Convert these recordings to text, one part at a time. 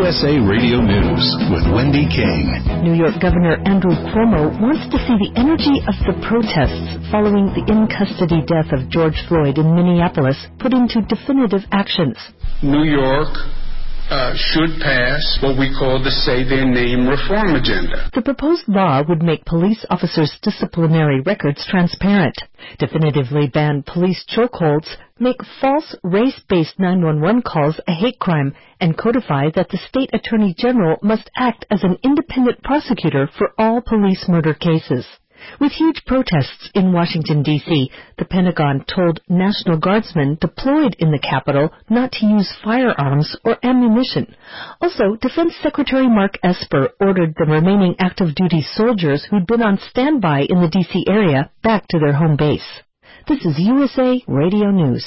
USA Radio News with Wendy King. New York Governor Andrew Cuomo wants to see the energy of the protests following the in-custody death of George Floyd in Minneapolis put into definitive actions. New York should pass what we call the Say Their Name reform agenda. The proposed law would make police officers' disciplinary records transparent, definitively ban police chokeholds, make false race-based 911 calls a hate crime, and codify that the state attorney general must act as an independent prosecutor for all police murder cases. With huge protests in Washington, D.C., the Pentagon told National Guardsmen deployed in the Capitol not to use firearms or ammunition. Also, Defense Secretary Mark Esper ordered the remaining active-duty soldiers who'd been on standby in the D.C. area back to their home base. This is USA Radio News.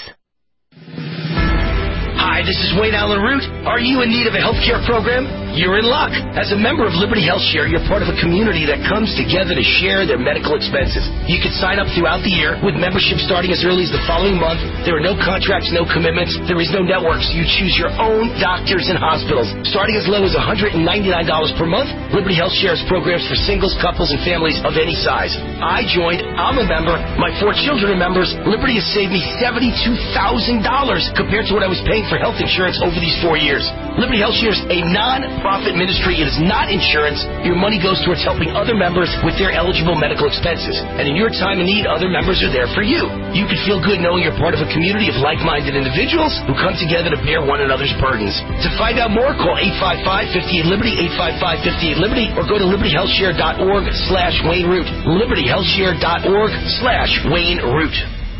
Hi, this is Wayne Allen Root. Are you in need of a healthcare program? You're in luck. As a member of Liberty Health Share, you're part of a community that comes together to share their medical expenses. You can sign up throughout the year with membership starting as early as the following month. There are no contracts, no commitments. There is no network, so you choose your own doctors and hospitals. Starting as low as $199 per month, Liberty Health Share has programs for singles, couples, and families of any size. I joined. I'm a member. My 4 children are members. Liberty has saved me $72,000 compared to what I was paying for health insurance over these 4 years. Liberty Health Share is a non-profit ministry. It is not insurance. Your money goes towards helping other members with their eligible medical expenses. And in your time of need, other members are there for you. You can feel good knowing you're part of a community of like-minded individuals who come together to bear one another's burdens. To find out more, call 855-58-LIBERTY, 855-58-LIBERTY, or go to libertyhealthshare.org/Wayne Root. libertyhealthshare.org/Wayne Root.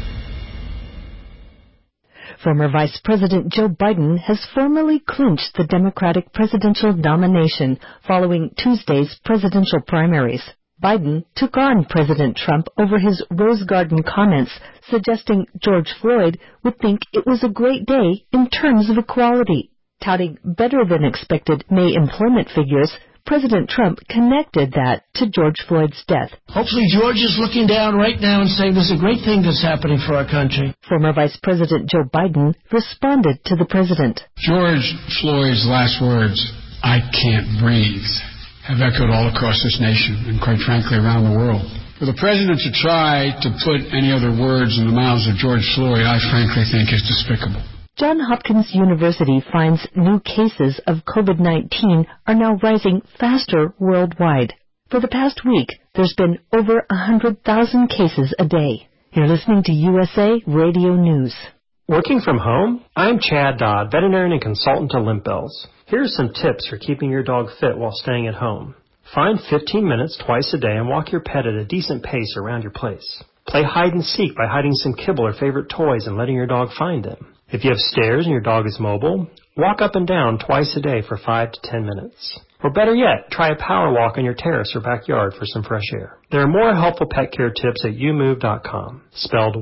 Former Vice President Joe Biden has formally clinched the Democratic presidential nomination following Tuesday's presidential primaries. Biden took on President Trump over his Rose Garden comments, suggesting George Floyd would think it was a great day in terms of equality. Touting better-than-expected May employment figures, President Trump connected that to George Floyd's death. Hopefully George is looking down right now and saying this is a great thing that's happening for our country. Former Vice President Joe Biden responded to the president. George Floyd's last words, "I can't breathe," have echoed all across this nation and, quite frankly, around the world. For the president to try to put any other words in the mouths of George Floyd, I frankly think is despicable. Johns Hopkins University finds new cases of COVID-19 are now rising faster worldwide. For the past week, there's been over 100,000 cases a day. You're listening to USA Radio News. Working from home? I'm Chad Dodd, veterinarian and consultant to Limp Bells. Here are some tips for keeping your dog fit while staying at home. Find 15 minutes twice a day and walk your pet at a decent pace around your place. Play hide and seek by hiding some kibble or favorite toys and letting your dog find them. If you have stairs and your dog is mobile, walk up and down twice a day for 5 to 10 minutes. Or better yet, try a power walk on your terrace or backyard for some fresh air. There are more helpful pet care tips at youmove.com, spelled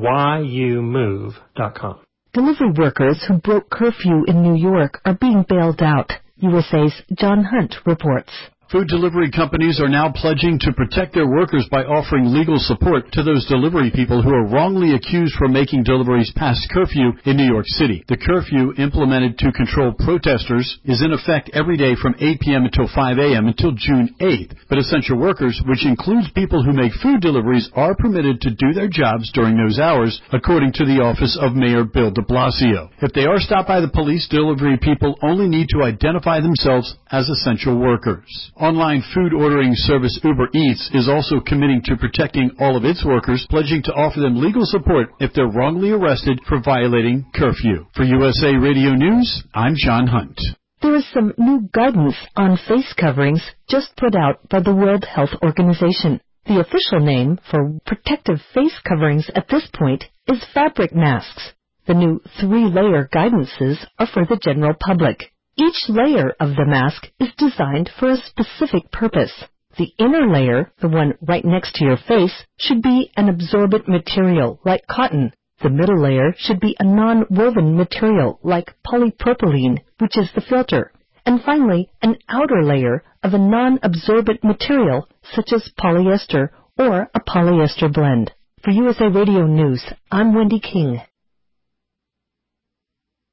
YOUMOVE.com. Delivery workers who broke curfew in New York are being bailed out, USA's John Hunt reports. Food delivery companies are now pledging to protect their workers by offering legal support to those delivery people who are wrongly accused for making deliveries past curfew in New York City. The curfew implemented to control protesters is in effect every day from 8 p.m. until 5 a.m. until June 8th. But essential workers, which includes people who make food deliveries, are permitted to do their jobs during those hours, according to the office of Mayor Bill de Blasio. If they are stopped by the police, delivery people only need to identify themselves as essential workers. Online food ordering service Uber Eats is also committing to protecting all of its workers, pledging to offer them legal support if they're wrongly arrested for violating curfew. For USA Radio News, I'm John Hunt. There is some new guidance on face coverings just put out by the World Health Organization. The official name for protective face coverings at this point is fabric masks. The new 3-layer guidances are for the general public. Each layer of the mask is designed for a specific purpose. The inner layer, the one right next to your face, should be an absorbent material like cotton. The middle layer should be a non-woven material like polypropylene, which is the filter. And finally, an outer layer of a non-absorbent material such as polyester or a polyester blend. For USA Radio News, I'm Wendy King.